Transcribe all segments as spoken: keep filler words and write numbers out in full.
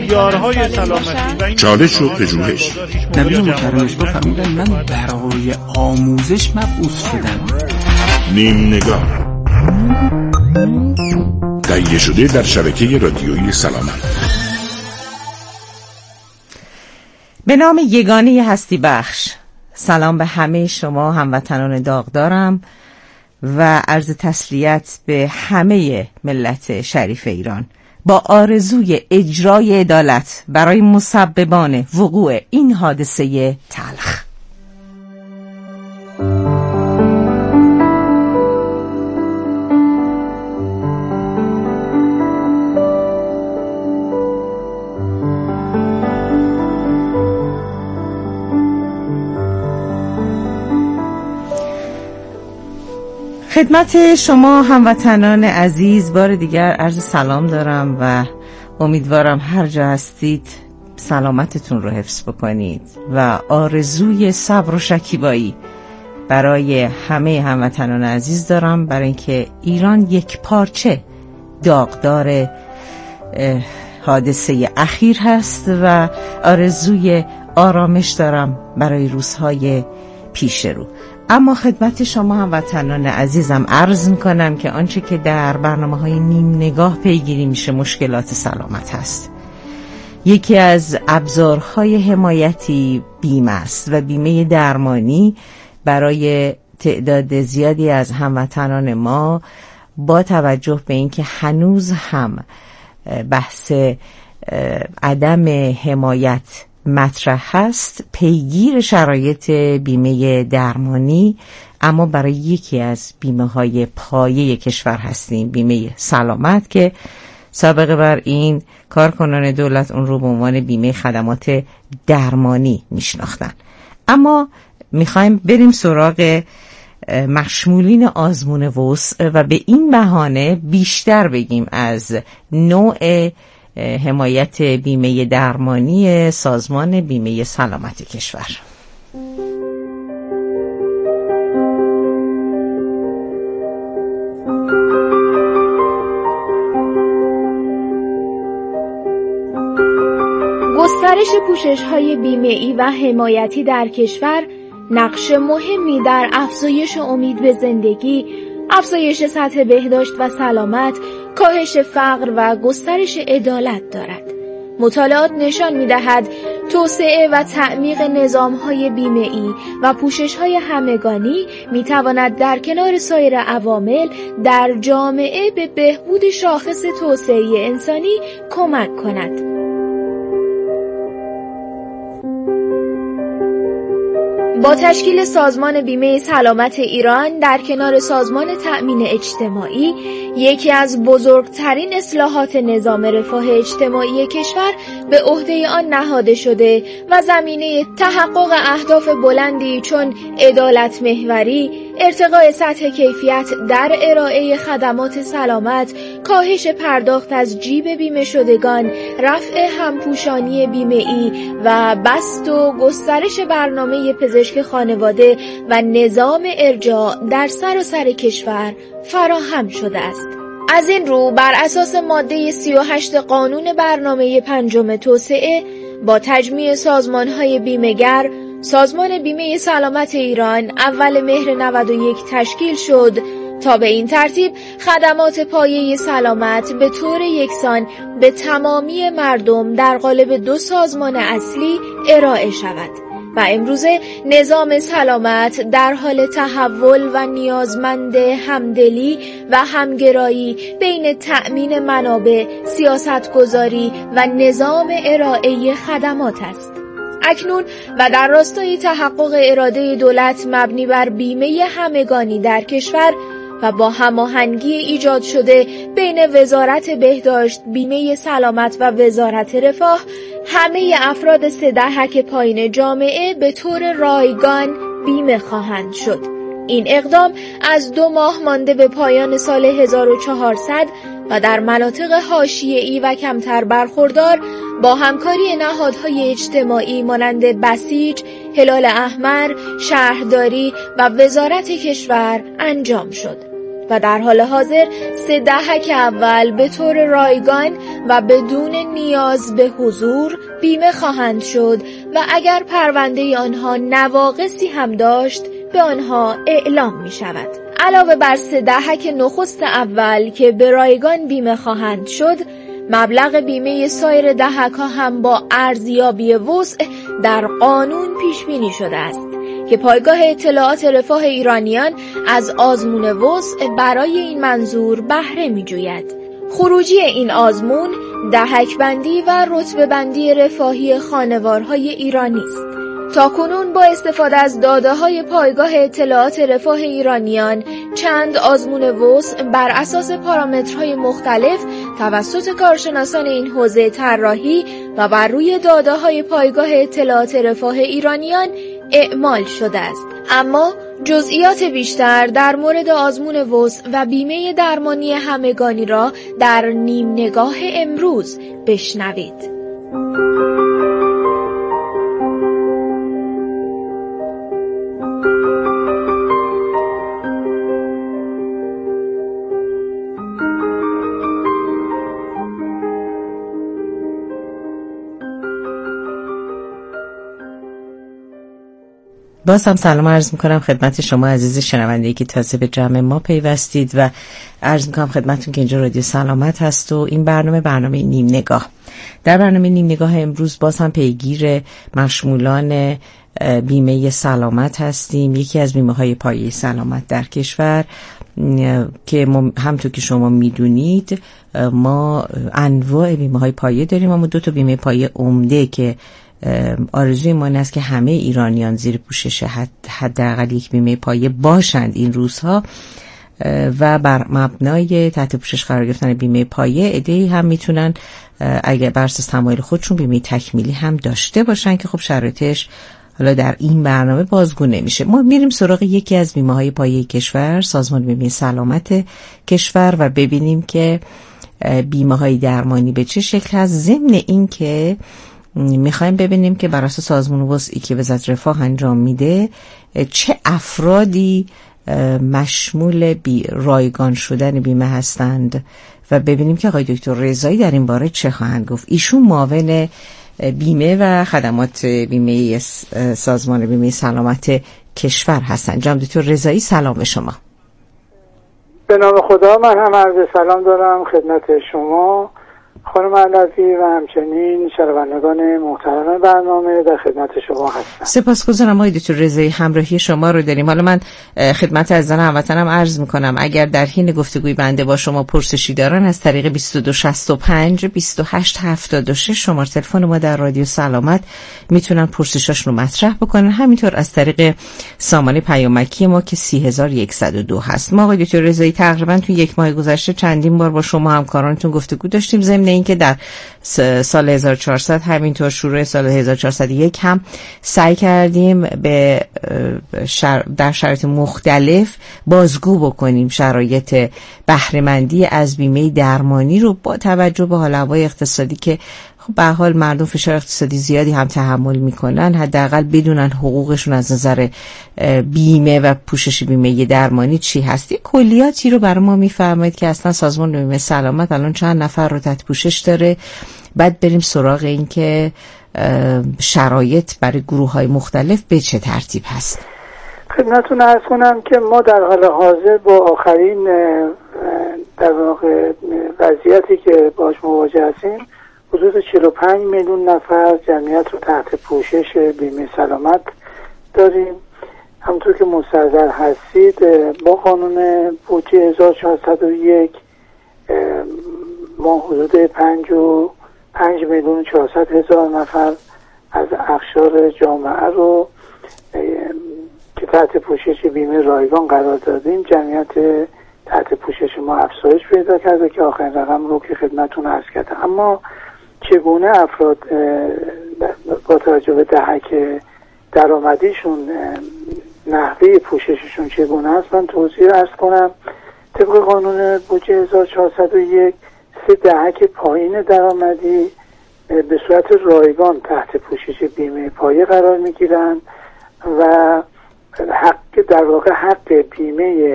معیارهای سلامتی و این چالش و پژوهش. نبی مکرم اسما فرمودن من برای آموزش مبعوث شدم. نیم نگاه تهیه شده در شبکه رادیویی سلامت. به نام یگانه هستی بخش، سلام به همه شما هموطنان داغدارم و عرض تسلیت به همه ملت شریف ایران با آرزوی اجرای عدالت برای مسببان وقوع این حادثه تلخ. خدمت شما هموطنان عزیز بار دیگر عرض سلام دارم و امیدوارم هر جا هستید سلامتتون رو حفظ بکنید و آرزوی صبر و شکیبایی برای همه هموطنان عزیز دارم، برای اینکه ایران یک پارچه داغدار حادثه اخیر هست و آرزوی آرامش دارم برای روزهای پیش رو. اما خدمت شما هموطنان عزیزم عرض میکنم که آنچه که در برنامه‌های نیم نگاه پیگیری میشه مشکلات سلامت هست. یکی از ابزارهای حمایتی بیمه است و بیمه درمانی برای تعداد زیادی از هموطنان ما با توجه به اینکه هنوز هم بحث عدم حمایت مطرح هست، پیگیر شرایط بیمه درمانی، اما برای یکی از بیمه های پایه کشور هستیم، بیمه سلامت، که سابقه بر این کارکنان دولت اون رو به عنوان بیمه خدمات درمانی میشناختن. اما میخوایم بریم سراغ مشمولین آزمون وسع و به این بهانه بیشتر بگیم از نوع حمایت بیمه درمانی سازمان بیمه سلامت کشور. گسترش پوشش‌های بیمه‌ای و حمایتی در کشور نقش مهمی در افزایش امید به زندگی، افزایش سطح بهداشت و سلامت، کاهش فقر و گسترش عدالت دارد. مطالعات نشان می‌دهد توسعه و تعمیق نظام‌های بیمه‌ای و پوشش‌های همگانی می‌تواند در کنار سایر عوامل در جامعه به بهبود شاخص توسعه انسانی کمک کند. با تشکیل سازمان بیمه سلامت ایران در کنار سازمان تأمین اجتماعی، یکی از بزرگترین اصلاحات نظام رفاه اجتماعی کشور به عهده آن نهاده شده و زمینه تحقق اهداف بلندی چون عدالت محوری، ارتقاء سطح کیفیت در ارائه خدمات سلامت، کاهش پرداخت از جیب بیمه شدگان، رفع همپوشانی بیمه‌ای و بسط و گسترش برنامه پزشک خانواده و نظام ارجاع در سراسر کشور فراهم شده است. از این رو بر اساس ماده سی و هشت قانون برنامه پنجم توسعه با تجمیع سازمان‌های بیمه‌گر، سازمان بیمه سلامت ایران اول مهر نود و یک تشکیل شد تا به این ترتیب خدمات پایه سلامت به طور یکسان به تمامی مردم در قالب دو سازمان اصلی ارائه شود و امروزه نظام سلامت در حال تحول و نیازمند همدلی و همگرایی بین تأمین منابع، سیاستگذاری و نظام ارائه خدمات است. اکنون و در راستای تحقق اراده دولت مبنی بر بیمه همگانی در کشور و با هماهنگی ایجاد شده بین وزارت بهداشت، بیمه سلامت و وزارت رفاه، همه افراد سه دهک پایین جامعه به طور رایگان بیمه خواهند شد. این اقدام از دو ماه مانده به پایان سال هزار و چهارصد و در مناطق حاشیه‌ای و کمتر برخوردار با همکاری نهادهای اجتماعی مانند بسیج، هلال احمر، شهرداری و وزارت کشور انجام شد. و در حال حاضر سه دهک اول به طور رایگان و بدون نیاز به حضور بیمه خواهند شد و اگر پرونده آنها نواقصی هم داشت به آنها اعلام می شود. علاوه بر سه دهک نخست اول که به رایگان بیمه خواهند شد، مبلغ بیمه سایر دهک ها هم با ارزیابی وسع در قانون پیش بینی شده است که پایگاه اطلاعات رفاه ایرانیان از آزمون وسع برای این منظور بهره می جوید. خروجی این آزمون دهک بندی و رتبه بندی رفاهی خانوارهای ایرانی است. تاکنون با استفاده از داده‌های پایگاه اطلاعات رفاه ایرانیان چند آزمون وسع بر اساس پارامترهای مختلف توسط کارشناسان این حوزه طراحی و بر روی داده‌های پایگاه اطلاعات رفاه ایرانیان اعمال شده است. اما جزئیات بیشتر در مورد آزمون وسع و بیمه درمانی همگانی را در نیم نگاه امروز بشنوید. باز هم سلام عرض میکنم خدمت شما عزیز شنونده‌ای که تازه به جمع ما پیوستید و عرض میکنم خدمتتون که اینجا رادیو سلامت هست و این برنامه برنامه نیم نگاه. در برنامه نیم نگاه امروز باز هم پیگیر مشمولان بیمه سلامت هستیم، یکی از بیمه های پایه سلامت در کشور که همونطور که شما میدونید ما انواع بیمه های پایه داریم، اما دو تا بیمه پایه عمده که آرزوی ما این است که همه ایرانیان زیر پوشش حداقل یک بیمه پایه باشند این روزها و بر مبنای تحت پوشش قرار گرفتن بیمه پایه عده‌ای هم میتونن اگر بر اساس تمایل خودشون بیمه تکمیلی هم داشته باشن که خب شرایطش حالا در این برنامه بازگو نمیشه. ما میریم سراغ یکی از بیمه های پایه کشور، سازمان بیمه سلامت کشور، و ببینیم که بیمه های درمانی به چه شکل هست. ضمن این که میخوایم ببینیم که بر اساس سازمان وسعی که وزارت رفاه انجام میده چه افرادی مشمول بی رایگان شدن بیمه هستند و ببینیم که آقای دکتر رضایی در این باره چه خواهند گفت. ایشون معاون بیمه و خدمات بیمه سازمان بیمه سلامت کشور هستند. جناب دکتر رضایی سلام به شما. به نام خدا، من هم عرض سلام دارم خدمت شما خانم علوی و همچنین شنوندگان محترم برنامه، در خدمت شما هستم. سپاسگزارم آقای دکتر رضایی، همراهی شما رو داریم. حالا من خدمت عزیزان هموطنم عرض میکنم اگر در حین گفتگوی بنده با شما پرسشی دارن از طریق بیست و دو شصت و پنج بیست و هشت هفتاد و شش شماره تلفن ما در رادیو سلامت میتونن پرسشاشون رو مطرح بکنن، همینطور از طریق سامانه پیامکی ما که سی هزار و یکصد و دو هست. ما آقای دکتر رضایی تقریبا تو یک ماه گذشته چندین بار با شما همکارانتون گفتگو داشتیم، ضمن اینکه در سال هزار و چهارصد همینطور شروع سال هزار و چهارصد و یک هم سعی کردیم به شر... در شرایط مختلف بازگو بکنیم شرایط بهره‌مندی از بیمه درمانی رو با توجه به حال هوای اقتصادی که خب به حال مردم فشار اقتصادی زیادی هم تحمل میکنن، حداقل بدونن حقوقشون از نظر بیمه و پوشش بیمه درمانی چی هست. کلیاتی رو برای ما میفرمایید که اصلا سازمان بیمه سلامت الان چند نفر رو تحت پوشش داره، بعد بریم سراغ این که شرایط برای گروه های مختلف به چه ترتیب هست. خدمتتون عرض کنم که ما در حال حاضر با آخرین در واقع وضعیتی که باش مواجه هستیم حدود چهل و پنج میلیون نفر جمعیت رو تحت پوشش بیمه سلامت داریم. همونطور که مستحضر هستید با قانون بودجه هزار و چهارصد و یک ما حدود پنج و پنج میلیون چهارصد هزار نفر از اقشار جامعه رو که تحت پوشش بیمه رایگان قرار دادیم. جمعیت تحت پوشش ما افزایش پیدا کرده که آخرین رقم رو که خدمتتون عرض کردم. اما چگونه افراد با توجه به دهک درآمدیشون نحوه پوشششون چگونه است من توضیح عرض کنم. طبق قانون بودجه هزار و چهارصد و یک سه دهک پایین درآمدی به صورت رایگان تحت پوشش بیمه پایه قرار میگیرند و حق در واقع حق بیمه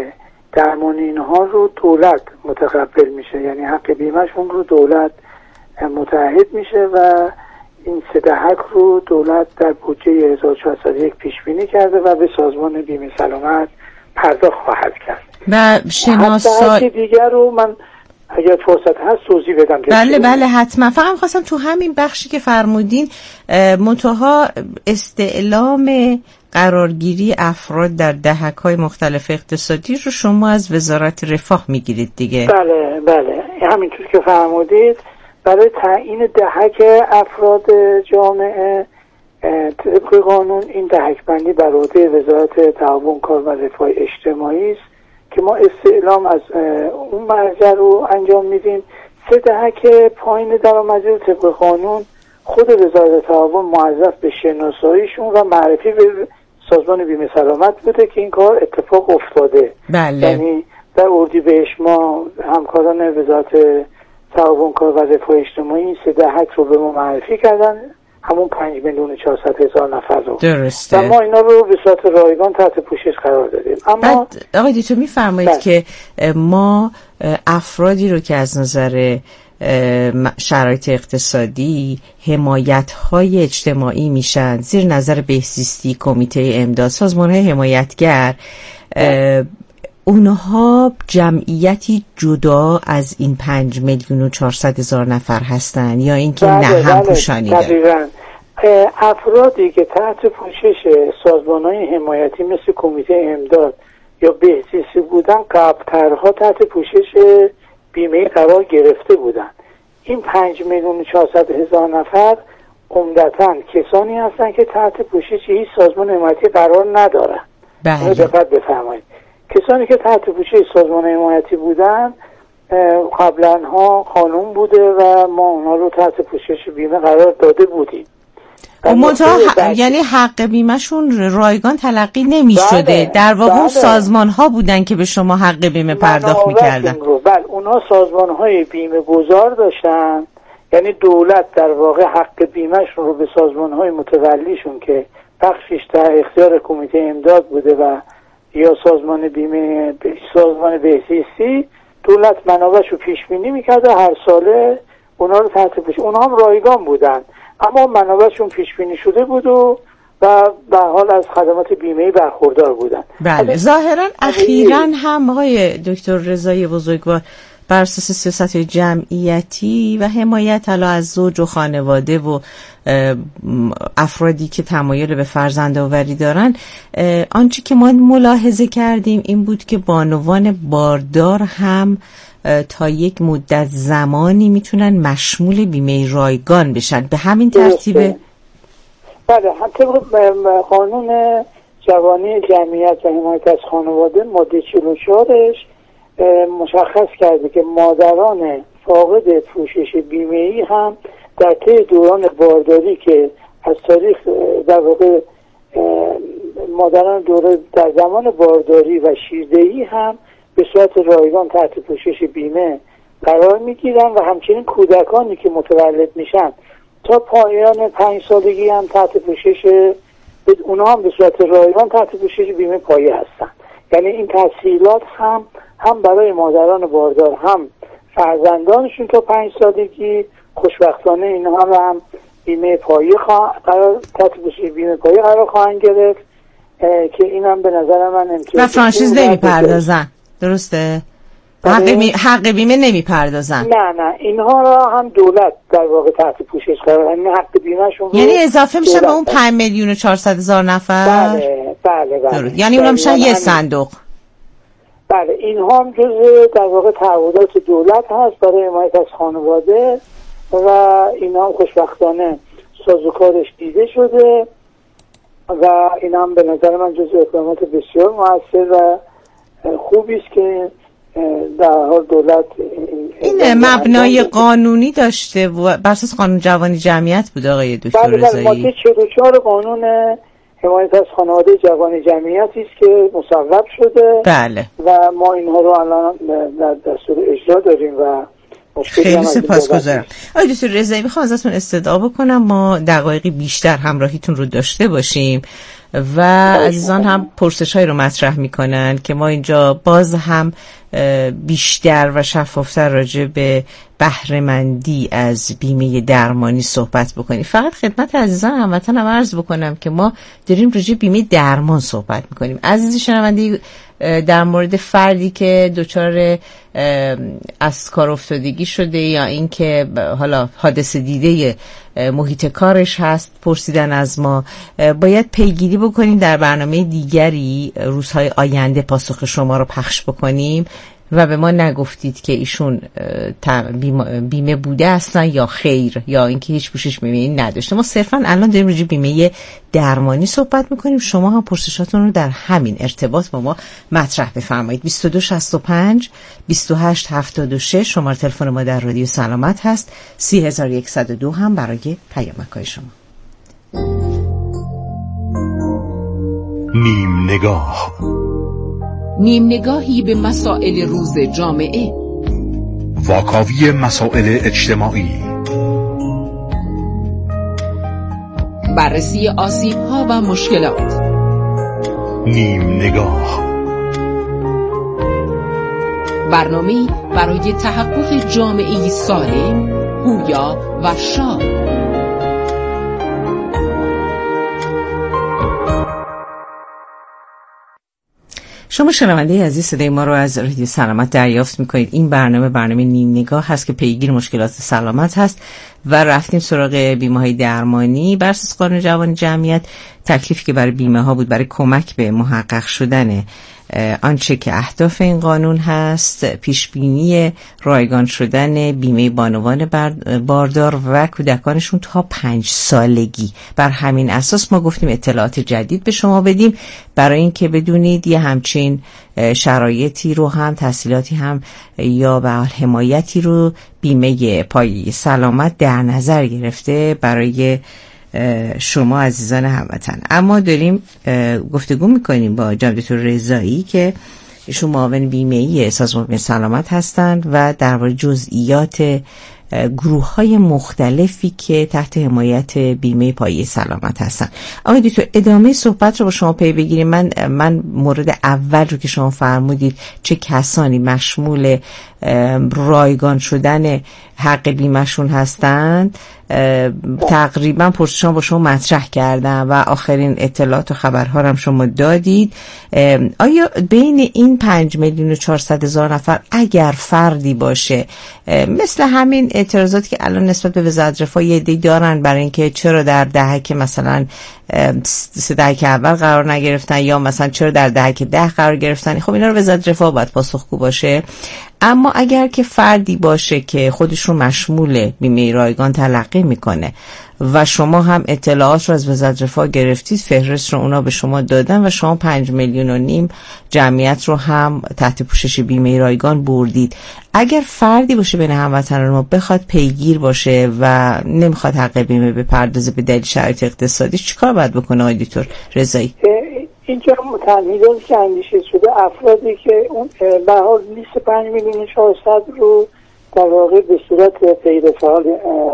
درمان اینها رو دولت متقبل میشه، یعنی حق بیمهشون رو دولت متعهد میشه و این سه دهک رو دولت در بودجه هزار و چهارصد و یک پیش بینی کرده و به سازمان بیمه سلامت پرداخت خواهد کرد. و شناسایی دیگر رو من اگر فرصت هست توضیح بدم. بله بله حتما. فقط خواستم تو همین بخشی که فرمودین منتها استعلام قرارگیری افراد در دهک‌های مختلف اقتصادی رو شما از وزارت رفاه میگیرید دیگه؟ بله بله همینطور که فرمودید. برای تعیین دهک افراد جامعه طبق قانون این دهک بندی بر عهده وزارت تعاون کار و رفاه اجتماعی است که ما استعلام از اون مرجع رو انجام میدیم. سه دهک پایین درآمدی رو طبق قانون خود وزارت تعاون موظف به شناساییشون و معرفی به سازمان بیمه سلامت بوده که این کار اتفاق افتاده. بله. یعنی در اردیبهشت ما همکاران وزارت تعاون کار و رفاه اجتماعی این سه دهک رو به ما معرفی کردن، همون پنج میلیون و چهارصد هزار نفر رو. درسته. و ما اینا رو به صورت رایگان تحت پوشش قرار دادیم. اما آقای دیتو میفرمایید که ما افرادی رو که از نظر شرایط اقتصادی حمایت‌های اجتماعی میشن زیر نظر بهزیستی، کمیته امداد، سازمان‌های حمایتگر، اونها جمعیتی جدا از این پنج میلیون و چهارصد هزار نفر هستن یا اینکه نه هم پوشانیده؟ افرادی که تحت پوشش سازمان‌های حمایتی مثل کمیته امداد یا بهزیستی بودن قبل‌ترها تحت پوشش بیمه قرار گرفته بودن. این پنج میلیون و چهارصد هزار نفر عمدتاً کسانی هستند که تحت پوشش هیچ سازمان حمایتی قرار ندارن. بله. دقت بفرمایید. کسانی که تحت پوشش سازمان حمایتی بودن قبلا ها قانون بوده و ما اونا رو تحت پوشش بیمه قرار داده بودیم. منتها ح... یعنی حق بیمهشون رایگان تلقی نمی شده. بله. در واقع بله. سازمان ها بودن که به شما حق بیمه پرداخت می کردن. بله اونا سازمان های بیمه گذار داشتن، یعنی دولت در واقع حق بیمهشون رو به سازمان های متولیشون که بخشش در اختیار کمیته امداد بوده و یا سازمان بیمه سازمان بهزیستی، دولت منابعش رو پیش بینی میکرد و هر ساله اونا رو تحت پوشش، اونا هم رایگان بودن اما منابعشون پیش بینی شده بود و و به حال از خدمات بیمه‌ای برخوردار بودن. بله ظاهرا اخیراً هم آقای دکتر رضایی بزرگوار بر اساس سیاست جمعیتی و حمایت حالا از زوج و خانواده و افرادی که تمایل به فرزندآوری دارن، آنچه که ما ملاحظه کردیم این بود که بانوان باردار هم تا یک مدت زمانی میتونن مشمول بیمه رایگان بشن. به همین ترتیبه؟ بله، طبق قانون جوانی جمعیت و حمایت از خانواده ماده چهل و چهارش مشخص کرده که مادران فاقد پوشش بیمه‌ای هم در طی دوران بارداری که از تاریخ در واقع مادران دوره در زمان بارداری و شیردهی هم به صورت رایگان تحت پوشش بیمه قرار میگیرن و همچنین کودکانی که متولد میشن تا پایان پنج سالگی هم تحت پوشش اونا هم به صورت رایگان تحت پوشش بیمه پایه هستن. یعنی این تسهیلات هم هم برای مادران باردار هم فرزندانشون تا پنج سالگی خوشبختانه اینها هم, هم بیمه پایه قرار تحت پوشش بیمه پایه قرار خواهند گرفت که اینم به نظر من امکان و فرانچیز نمیپردازن. درسته؟ حق, بی... حق بیمه نمیپردازن. نه نه اینها را هم دولت در واقع تحت پوشش قرار، یعنی حق بیمهشون یعنی اضافه میشه به اون پنج میلیون و چهارصد هزار نفر. بله بله بله. یعنی اونم میشن یه صندوق. بله اینها هم جزء در واقع تعهدات دولت هست برای حمایت از خانواده و اینا هم خوشبختانه سازوکارش دیده شده و اینا هم به نظر من جزء اقدامات بسیار موثر و خوبی است که در حال دولت این, این مبنای قانونی داشته و بر اساس قانون جوانی جمعیت بود آقای دکتر رضایی. بله ماده چهل و چهار قانون حمایت از خانواده جوانی جمعیتی است که مصوب شده. بله. و ما اینها رو الان در دستور اجرا داریم و خیلی سپاسگزارم. آقای دکتر رضایی میخوام ازتون استدعا بکنم ما دقایقی بیشتر همراهیتون رو داشته باشیم و عزیزان هم پرسش‌هایی رو مطرح میکنن که ما اینجا باز هم بیشتر و شفافتر راجع به بهره‌مندی از بیمه درمانی صحبت بکنیم. فقط خدمت عزیزان هموطنم عرض بکنم که ما داریم راجع بیمه درمان صحبت میکنیم. عزیزی شنونده در مورد فردی که دچار از کار افتادگی شده یا اینکه حالا حادثه دیده محیط کارش هست پرسیدن از ما، باید پیگیری بکنیم در برنامه دیگری روزهای آینده پاسخ شما رو پخش بکنیم و به ما نگفتید که ایشون بیمه بوده هستن یا خیر یا اینکه هیچ پوشش بیمه نداشته. ما صرفا الان داریم روی بیمه درمانی صحبت میکنیم. شما هم پرسشاتون رو در همین ارتباط با ما مطرح بفرمایید. بیست و دو شصت و پنج بیست و هشت هفتاد و شش شماره تلفن ما در رادیو سلامت هست. سی هزار و صد و دو هم برای پیامک‌های شما. نیم نگاه، نیم نگاهی به مسائل روز جامعه، واکاوی مسائل اجتماعی، بررسی آسیب‌ها و مشکلات. نیم نگاه، برنامه‌ای برای تحقق جامعه‌ای سالم، پویا و شاد. شما شنونده عزیز صدای ما رو از رادیو سلامت دریافت میکنید. این برنامه برنامه نیم نگاه هست که پیگیر مشکلات سلامت هست و رفتیم سراغ بیمه های درمانی. بر اساس قانون جوانی جمعیت تکلیفی که برای بیمه ها بود برای کمک به محقق شدن آنچه که اهداف این قانون هست، پیشبینی رایگان شدن بیمه بانوان باردار و کودکانشون تا پنج سالگی. بر همین اساس ما گفتیم اطلاعات جدید به شما بدیم برای اینکه بدونید یه همچین شرایطی رو هم تحصیلاتی هم یا به حمایتی رو بیمه پای سلامت در نظر گرفته برای شما عزیزان هموطن. اما داریم گفتگو میکنیم با جناب دکتر رضایی که ایشون معاون بیمه‌ای سازمان بیمه سلامت هستند و درباره جزئیات گروه‌های مختلفی که تحت حمایت بیمه پایه سلامت هستن. آقای دکتر ادامه صحبت رو با شما پی بگیریم. من من مورد اول رو که شما فرمودید چه کسانی مشمول رایگان شدن حق بیمه‌شون هستند تقریبا پرسشان با شما مطرح کردم و آخرین اطلاعات و خبرها هم شما دادید. آیا بین این پنج میلیون و چهارصد هزار نفر اگر فردی باشه مثل همین اعتراضاتی که الان نسبت به وزارت رفاه یه عده‌ای دارن برای اینکه چرا در دهک مثلا سه دهک اول قرار نگرفتن یا مثلا چرا در دهک ده قرار گرفتن، خب اینا رو وزارت رفاه باید پاسخگو باشه. اما اگر که فردی باشه که خودش رو مشمول بیمه رایگان تلقی میکنه و شما هم اطلاعات رو از وزارت رفاه گرفتید، فهرست رو اونا به شما دادن و شما پنج میلیون و نیم جمعیت رو هم تحت پوشش بیمه رایگان بردید، اگر فردی باشه بین هموطنان ما بخواد پیگیر باشه و نمیخواد حق بیمه بپردازه به دلیل شرایط اقتصادی، چیکار باید بکنه آقای دکتر رضایی؟ اینجا تمهیداتی که اندیشه شده افرادی که اون به حال لیست پنج میلیون و چهارصد رو در واقع به صورت غیر فعال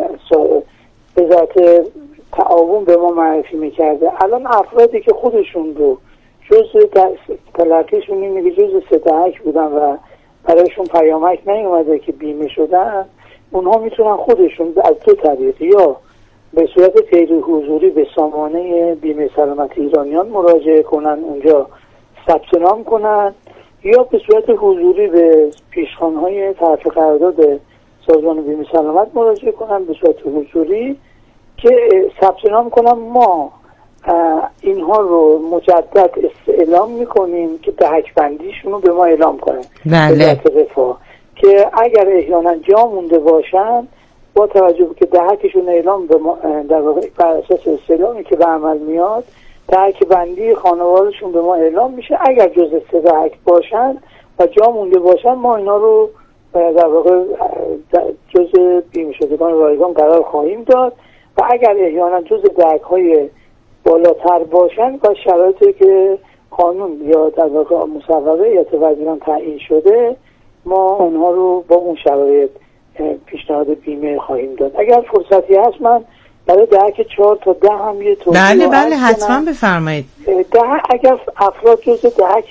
وزارت تعاون به ما معرفی میکرده، الان افرادی که خودشون رو جز تلقیشون اینه که جز سه دهک بودن و برایشون پیامک نیومده که بیمه شدن، اونها میتونن خودشون از دو طریق یا به صورت غیر حضوری به سامانه بیمه سلامت ایرانیان مراجعه کنن، اونجا ثبت نام کنن، یا به صورت حضوری به پیشخوان‌های طرف قرارداد سازمان بیمه سلامت مراجعه کنن به صورت حضوری که ثبت نام کنن. ما اینها رو مجدد اعلام میکنیم که دهک بندیشون رو به ما اعلام کنن بله. رفاه که اگر احیانا جا مونده باشن با توجه که دهکشون اعلام به ما در واقع بر اساس استعلامی که به عمل میاد دهک بندی خانوادهشون به ما اعلام میشه. اگر جزء سه دهک باشن و جا مونده باشن ما اینا رو در واقع جزء بیمه شدگان رایگان قرار خواهیم داد و اگر احیانا جزء دهک های بالاتر باشن و شرایطی که قانون یا در واقع مصوبه یا وزیران تعیین شده ما اونها رو با اون شرایط پیشنهاد بیمه خواهیم داد. اگر فرصتی هست من برای دهک چهار تا ده هم یه توضیح بله بله حتما بفرمایید. ده اگر افراد جز دهک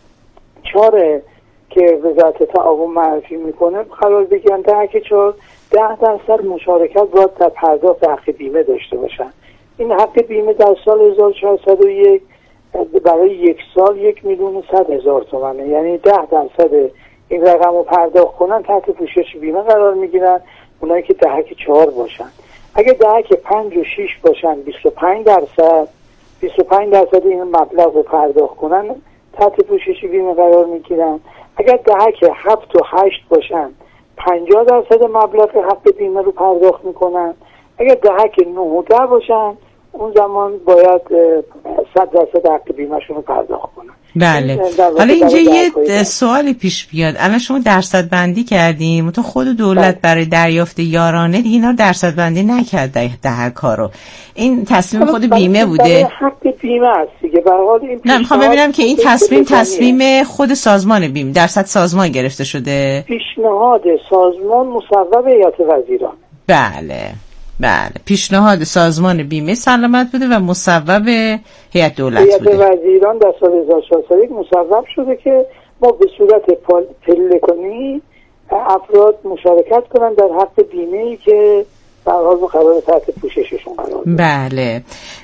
چهار که وزارت تعاون معرفی میکنه قرار بگیرن، دهک چهار ده درصد مشارکت باید در پرداخت حق بیمه داشته باشن. این حق بیمه در سال هزار و چهارصد و یک برای یک سال یک میلیون و صد هزار تومنه، یعنی ده درصد این رقم رو پرداخت کنن تحت پوشش بیمه قرار میگیرن اونایی که دهک چهار باشن. اگه دهک پنج و شیش باشن بیست و پنج درصد بیست و پنج درصد این مبلغ رو پرداخت کنن تحت پوشش بیمه قرار میگیرن. اگر دهک هفت و هشت باشن پنجاه درصد مبلغ حق بیمه رو پرداخت میکنن. اگر دهک نه و ده باشن اون زمان باید صد درصد حق بیمهشون رو پرداخت کنن. بله. حالا اینجا یه سوالی پیش بیاد، الان شما درصد بندی کردیم تو خود دولت برای دریافت یارانه دیگه اینا درصد بندی نکرد دهک ها رو، این تصمیم خود بیمه بوده؟ حق بیمه است دیگه. به هر حال این نه میخوام ببینم که این تصمیم تصمیم خود سازمان بیمه درصد سازمان گرفته شده؟ پیشنهاد سازمان مصوب هیئت وزیران. بله بله پیشنهاد سازمان بیمه سلامت بوده و مصوب هیئت دولت بوده. هیئت وزیران در سال هزار و چهارصد و یک مصوب شده که ما به صورت پلکانی افراد مشارکت کنن در حق بیمه‌ای که در حال قرار تحت پوشششون قرار بده. بله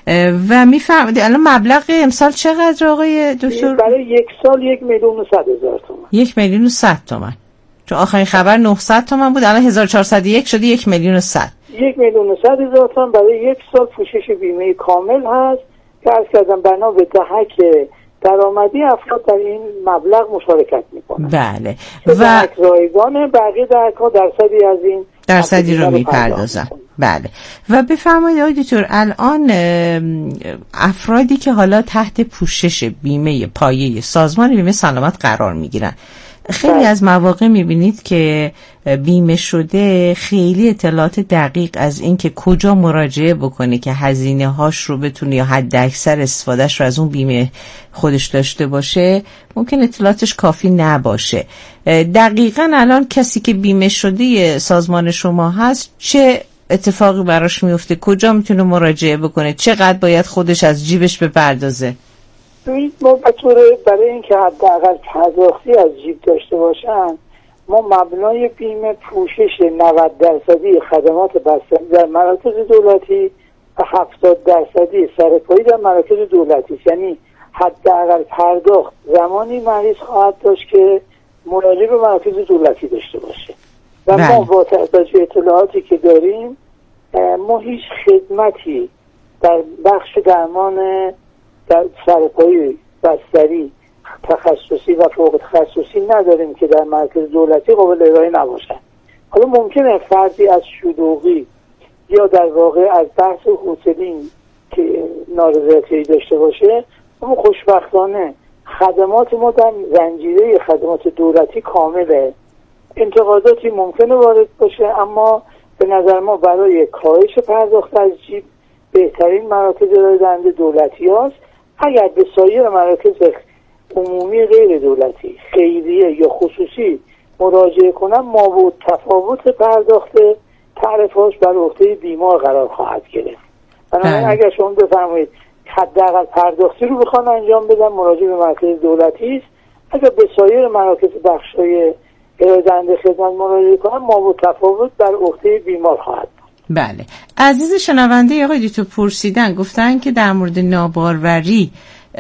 و میفرمایید الان مبلغ امسال چقدر آقای دکتر؟ برای یک سال یک میلیون و صد هزار تومان. یک میلیون و صد تومان. چون آخرین خبر نهصد تومان بود، الان هزار و چهارصد و یک شده یک میلیون و صد. یک میلیون و صد هزار تومان برای یک سال پوشش بیمه کامل هست که عرض کردم بنا به دهک درآمدی افراد در این مبلغ مشارکت میکنن. بله و دهک رایگانه، بقیه دهک ها درصدی از این درصدی رو میپردازن. بله و بفرمایید آقای دکتر الان افرادی که حالا تحت پوشش بیمه پایه سازمان بیمه سلامت قرار میگیرن، خیلی بله. از مواقع میبینید که بیمه شده خیلی اطلاعات دقیق از این که کجا مراجعه بکنه که هزینه هاش رو بتونه یا حد اکثر استفادهش رو از اون بیمه خودش داشته باشه ممکن اطلاعاتش کافی نباشه. دقیقاً الان کسی که بیمه شده سازمان شما هست چه اتفاقی براش میفته؟ کجا میتونه مراجعه بکنه؟ چقدر باید خودش از جیبش بپردازه؟ ما بطور برای اینکه حداقل پرداختی از جیب داشته باشن ما مبنای بیمه پوشش نود درصدی خدمات بستری در مراکز دولتی و هفتاد درصدی سرپایی در مراکز دولتی است. یعنی حداقل پرداخت زمانی مریض خواهد داشت که مراجعه به مراکز دولتی داشته باشه و بله. ما با توجه اطلاعاتی که داریم ما هیچ خدمتی در بخش درمان در سرپایی بستری تخصصی و فوق تخصصی نداریم که در مرکز دولتی قابل ارائه نباشن. حالا ممکنه فردی از شلوغی یا در واقع از بحث هتلینگ که نارضایتی داشته باشه، اما خوشبختانه خدمات ما در زنجیره خدمات دولتی کامله. انتقاداتی ممکنه وارد باشه اما به نظر ما برای کاهش پرداخت از جیب بهترین مراکز ارائه دهنده دولتی هاست. اگر به سایر مراکز عمومی غیر دولتی خیریه یا خصوصی مراجعه کنن ما بود تفاوت پرداخت تعرفهاش بر عهده بیمار قرار خواهد گرفت. بنابراین اگر شما بفرمایید حداقل پرداختی رو بخوان انجام بدن مراجعه به مرکز دولتی است، اگر به سایر مراکز بخشای ارائه دهنده خدمات مراجعه کنن ما بود تفاوت بر عهده بیمار خواهد. بله عزیز شنونده آقای دکتر پرسیدن گفتن که در مورد ناباروری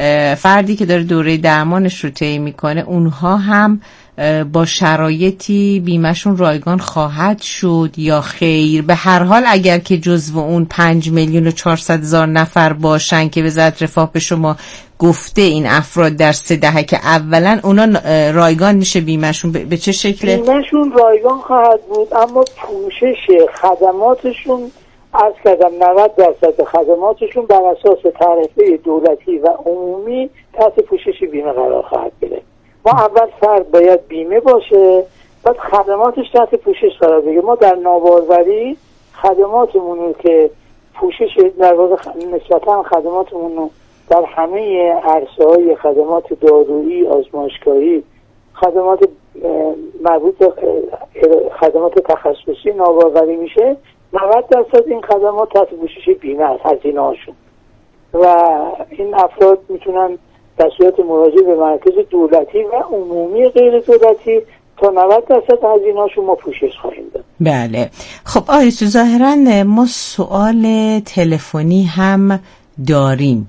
فردی که داره دوره درمانش رو طی میکنه اونها هم با شرایطی بیمهشون رایگان خواهد شد یا خیر؟ به هر حال اگر که جزو اون پنج میلیون و چهارصد هزار نفر باشن که وزارت رفاه به شما گفته این افراد در سه دهه که اولا اونا رایگان میشه بیمهشون به چه شکله؟ بیمهشون رایگان خواهد بود اما پوشش خدماتشون از کردم نود درصد خدماتشون بر اساس تعرفه دولتی و عمومی تحت پوشش بیمه قرار خواهد گرفت. ما اول فرد باید بیمه باشه بعد خدماتش تحت پوشش قرار بگیره. ما در ناباروری خدماتمون رو که پوشش در واقع نسبتا خدماتمون رو در همه عرصه‌های خدمات دارویی، آزمایشگاهی، خدمات مربوط به خدمات تخصصی ناباوری میشه، نود درصد این خدمات تحت پوشش بیمه است، هزینه هاشون، و این افراد میتونن در صورت مراجعه به مراکز دولتی و عمومی غیر دولتی تا نود درصد هزینه هاشون ما پوشش خواهیم داد. بله. خب آقای تو ظاهرا ما سوال تلفنی هم داریم.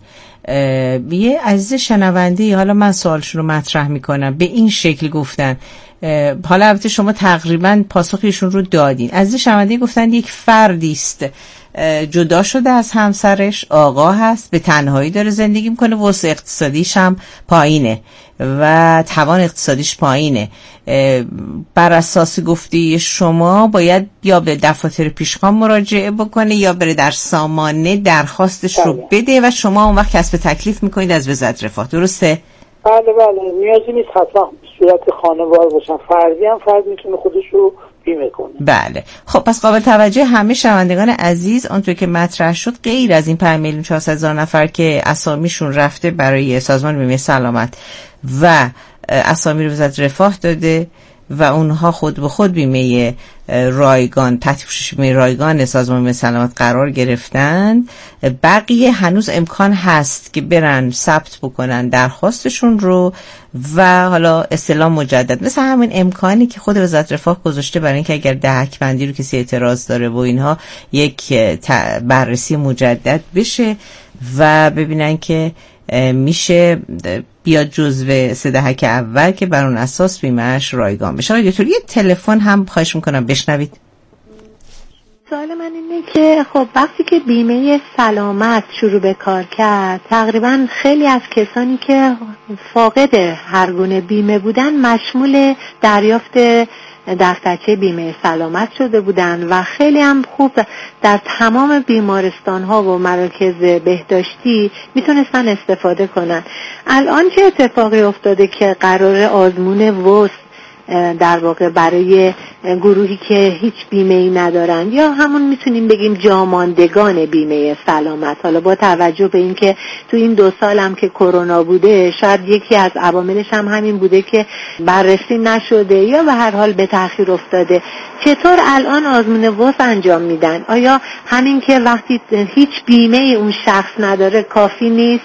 یه عزیز شنونده، حالا من سوالشون رو مطرح میکنم، به این شکل گفتن، حالا البته شما تقریبا پاسخشون رو دادین. عزیز شنونده گفتن یک فردی است جدا شده از همسرش، آقا هست، به تنهایی داره زندگی میکنه، وضع اقتصادیش هم پایینه و توان اقتصادیش پایینه. بر اساس گفته شما باید یا به دفاتر پیشخوان مراجعه بکنه یا بره در سامانه درخواستش رو بده و شما اون وقت کسب تکلیف میکنید از وزارت رفاه، درسته؟ بله بله، نیازی نیست حتما صورت خانوار باشن، فردی هم فرد میتونه خودش رو بیمه کنه. بله. خب پس قابل توجه همه شنوندگان عزیز، آنطور که مطرح شد، غیر از این پنج میلیون چهارصد هزار نفر که اسامیشون رفته برای سازمان بیمه سلامت و اسامی رو وزارت رفاه داده و اونها خود به خود بیمه رایگان، تحت پوشش بیمه رایگان سازمان بیمه سلامت قرار گرفتن، بقیه هنوز امکان هست که برن ثبت بکنن درخواستشون رو و حالا استلام مجدد، مثل همین امکانی که خود وزارت رفاه گذاشته برای اینکه اگر دهک بندی رو کسی اعتراض داره و اینها یک بررسی مجدد بشه و ببینن که میشه بیاد جزو سه دهک اول که بر اون اساس بیمه‌اش رایگان بشه. آقای دکتر یه تلفن هم خواهش میکنم بشنوید. سوال من اینه که خب وقتی که بیمه سلامت شروع به کار کرد، تقریبا خیلی از کسانی که فاقد هر گونه بیمه بودن مشمول دریافت دفترچه بیمه سلامت شده بودن و خیلی هم خوب در تمام بیمارستان ها و مراکز بهداشتی میتونستن استفاده کنن. الان چه اتفاقی افتاده که قرار آزمون وس در واقع برای گروهی که هیچ بیمه ای ندارن یا همون میتونیم بگیم جاماندگان بیمه سلامت، حالا با توجه به این که تو این دو سال هم که کرونا بوده شاید یکی از عواملش هم همین بوده که بررسی نشده یا به هر حال به تأخیر افتاده، چطور الان آزمون وس انجام میدن؟ آیا همین که وقتی هیچ بیمه ای اون شخص نداره کافی نیست؟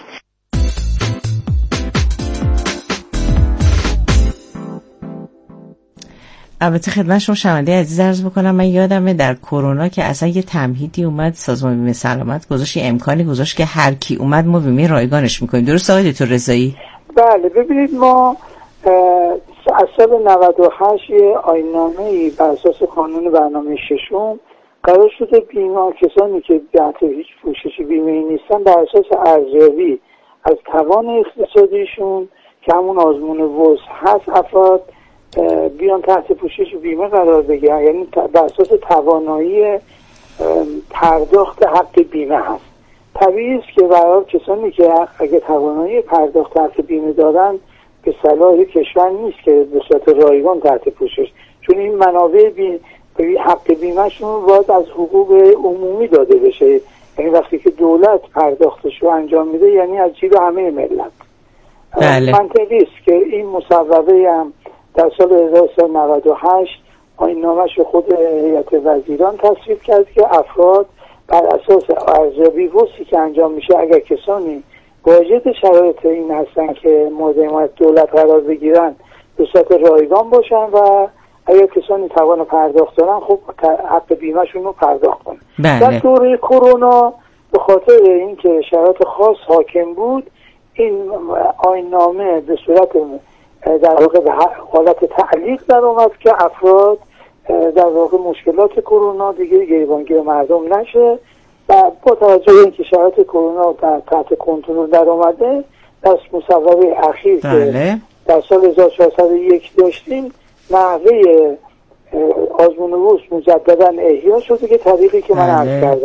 البته خدمت شما شنونده عزیز عرض بکنم، من یادمه در کرونا که اصلا یه تمهیدی اومد، سازمان بیمه سلامت گذاشت، امکانی گذاشت که هر کی اومد ما بیمه رایگانش میکنیم. درست آقای دکتر رضایی؟ بله. ببینید ما از سال نود و هشت آیین‌نامه‌ای بر اساس قانون برنامه ششم قرار شده بیمه کسانی که تحت هیچ پوشش بیمه‌ای نیستن بر اساس ارزیابی از توان اقتصادیشون که همون آزمون وس هست افراد بیان تحت پوشش بیمه قرار بگیرن، یعنی بر اساس توانایی پرداخت حق بیمه هست. طبیعی است که برای کسانی که اگه توانایی پرداخت حق بیمه دارن به صلاح کشور نیست که به صورت رایگان تحت پوشش، چون این منابع بی حق بیمهشون باید از حقوق عمومی داده بشه، یعنی وقتی که دولت پرداختش رو انجام میده یعنی از جیب همه ملت. بله. منطقی است که این مصوبه هم در سال هزار و سیصد و نود و هشت آیین‌نامه‌اش خود هیئت وزیران تصویب کرد که افراد بر اساس ارزیابی وسی که انجام میشه اگر کسانی واجد شرایط این هستن که مورد حمایت دولت قرار بگیرن به صورت رایگان باشن و اگر کسانی توان پرداخت دارن خب حق بیمهشون رو پرداخت کنن. بله. در دوره کرونا به خاطر اینکه شرایط خاص حاکم بود این آیین‌نامه به صورت در واقع به حالت تعلیق در اومد که افراد در واقع مشکلات کرونا دیگه گریبانگیر مردم نشه و با توجه به اینکه شرایط کرونا در تحت کنترل در اومده در مصوبه اخیر بله. که در سال هزار و چهارصد و یک داشتیم نحوه آزمون وس مجددا احیا شده که طریقی که من عرض کردم.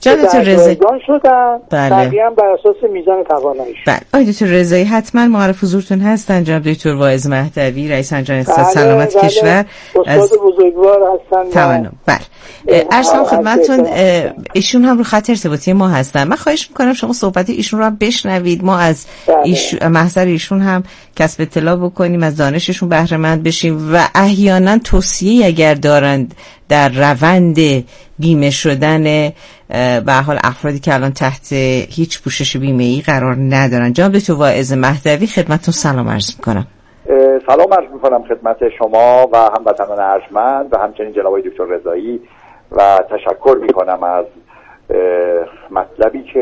جناب دکتر رضایی رایگان شدن، بله. بقیه هم بر اساس میزان تواناییش. بله. آقای دکتر رضایی حتما معرف حضورتون هستن، جناب دکتر واعظ مهدوی رئیس انجمن اقتصاد بله، سلامت بله. کشور از بزرگوار هستن. تمام. بله. عرض کنم خدمتتون ایشون هم رو خط ارتباطی ما هستن. من خواهش میکنم شما صحبت ایشون رو هم بشنوید، ما از ایش... محضر ایشون هم کسب اطلاع بکنیم، از دانششون بهره مند بشیم و احیانا توصیه اگر دارند در روند بیمه شدن به حال افرادی که الان تحت هیچ پوشش بیمه‌ای قرار ندارن. جناب دکتر واعظ مهدوی خدمتتون سلام عرض میکنم. سلام عرض میکنم خدمت شما و هموطنان ارجمند و همچنین جناب دکتر رضایی و تشکر میکنم از مطلبی که